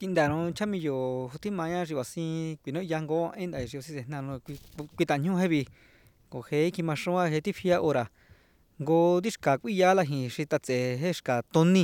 Tindaro chamillo timaya ribasi pino yango enda riosi nano kuitaño heavy koje kimaxoa hetifia hora ngo dixka kuiya laji xitatse jexka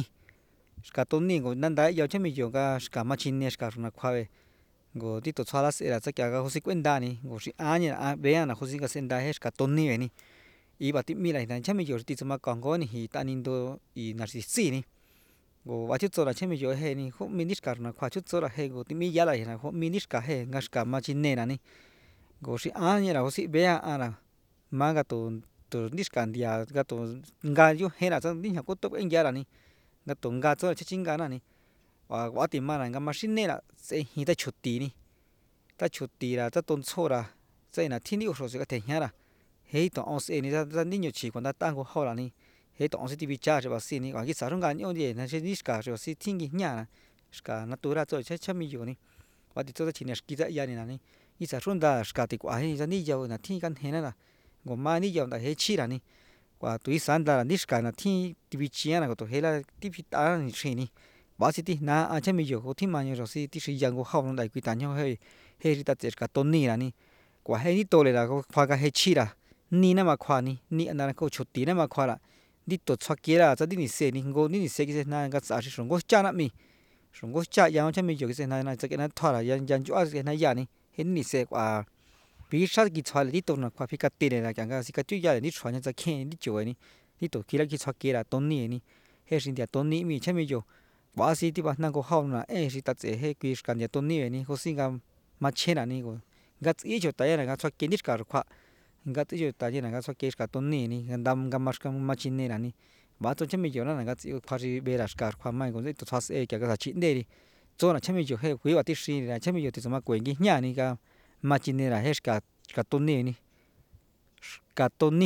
toni ngo nanda ya chamillo ga xka machine xka na kuave ngo tito xala sera tsakiaga josi kuendani ngo xi aña vea na josi kasenda jexka toni veni iba timila ina chamillo titsoma kangoni ji tanindo i narsisini ngo vachitsora chamillo jeni jo minixka na kua chutsora jego timiyala ina jo minixka je ngaxka machinera ni ngo xi añera josi vea ara magato to nixka ndia gato ngayo jera tsa nija kuto enyara ni gato ngato chingana ni wa timara nga machinera tseji tachutini tachutira tatontsora tsaina tjini oxo tejiara jeito oseni da niño chi kuanda tango jora ni jeito onsi tivicha vasini va kixaron ngaño ndie na nixka xiosi tingi ñara xka natura tso chamillo ni vatitso chine xkita yani nani ixa'a xrunda xka tikua nilla na tjin kanjena ngo mani yonda je chira ni kua tu ixanda nixka na tjin tivichiana kotojela tivit'a ni xini vasi tijna a chamillo jo tjimaño xosi tixi yango jau nda kuitaño je tatse xka tonira ni kua jeni tolera kjuaga je chira nina ma kjuani ni ana ko chutina ma kjuara ndito tsjuakera tsa ndiniseni ngo ndinise kis'ejna ngatsa xi xongo chana m'í xongo cha ya chamillo kis'ejna tsak'ena tjuara ya nchua s'ejna yani je nise k'ua pixa kitsjuare ndito na kjua fikatere k'ia nga sikatiuya ndixruaña tsakjen ndichubani ndito kjira kitsjuakera toni ni je xi ntia toni m'í chamillo vasi tivajna nko jau na xi tatse je kui xka ntia toni ni josi nga machjenra ni ngatsi chuta yana nga tsjuake ndixka kjua ngatsi chuta yana nga tsjuake xka toni ni nga machinera ni vatso chamillo na ngatsi kjua xi vera xka kjuama ndito tsjua s'e k'ia nga chinderi tsona chamillo je kuiba tixinira chamillo tis'oma kue ngijñani nga machinera je xka toni ni xka toni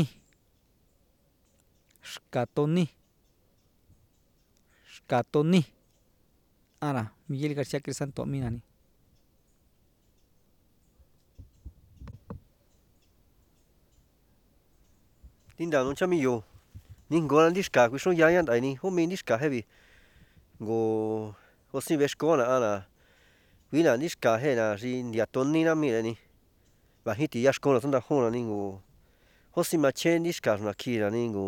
xka toni xka toni ara Miguel Garcia Crisanto m'í nani. Tinda no chamillo ningo ndixka kuixon yaña ndaini jomi ndixka jevi ngo josi vexkona ana kuina ndixka jena xi ntia tonina m'íreni vajiti yaxkona tandajona ni ngo josi machen ndixka na kjira ni ngo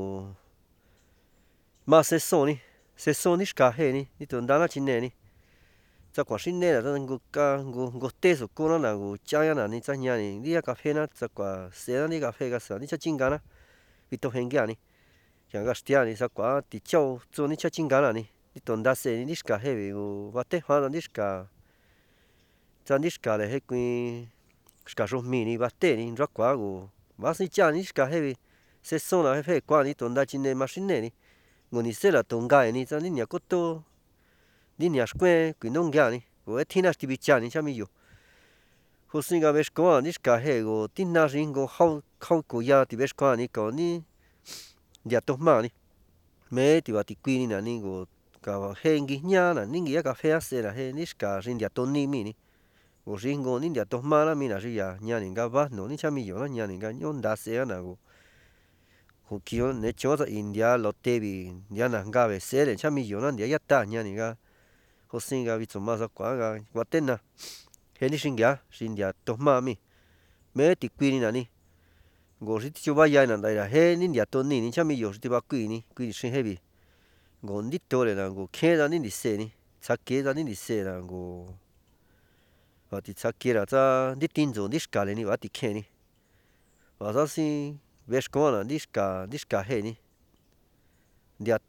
ma seson ndixka jeni ndito ndana chineni tsakua xinera tsa ngo te sokona na ngo cha'aña ni tsa ñani ndia cafena tsakua s'ena ndi cafe kasa ndi chachingana vito jengiani k'ia nga xtiani sakua tichao tsoni chachingana ni ndito ndas'eni ndixka jevi ngo vatejana ndixka tsa ndixkare je kui xka xojmini vateni nrakua ngo vasichani ndixka jevi sesona je kuani ndito nda chine maxineni ngo nisera tongaeni tsa ndiña koto ndiña xkuen kuinongiani ngo tjina xtivichani chamillo josi nga vexkuan ndixka je ngo tijna xi ngo jau tkuya tivexkuani kaoni ntia tojmani mee tiva tikuini nani ngo kava je ngijñana ni ngia cafea s'era je ndixka xi ntia toni m'íni ngo xi ngo ni ntia tojmana m'ína xi ya ñani nga vajno ni chamillona ñani nga ño nda s'ena ngo kio ne chon tsa ntia lotevi ntia na ngave s'ere chamillona ntia yata ñani nga josi nga vitsoma sakua nga kuatena je ni xingia xi ntia tojma m'í mee tikuini nani ngo xi tichuvayana ndaira je ni ntia toni ni chamillo xi tiva kuini xi jevi ngo nditorena ngo kjenda ndi niseni tsakeza ndi nisera ngo vati tsakera tsa nditindso ndixkare ni va tikjeni vasasi vexkuana ndixka jeni ntia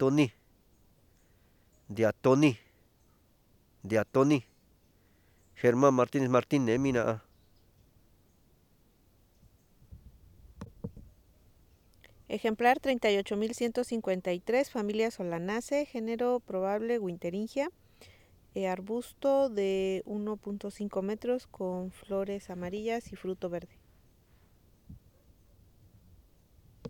toni Germán Martínez Martínez m'ína. Ejemplar 38.153, familia Solanaceae, género probable Winteringia, arbusto de 1.5 metros con flores amarillas y fruto verde.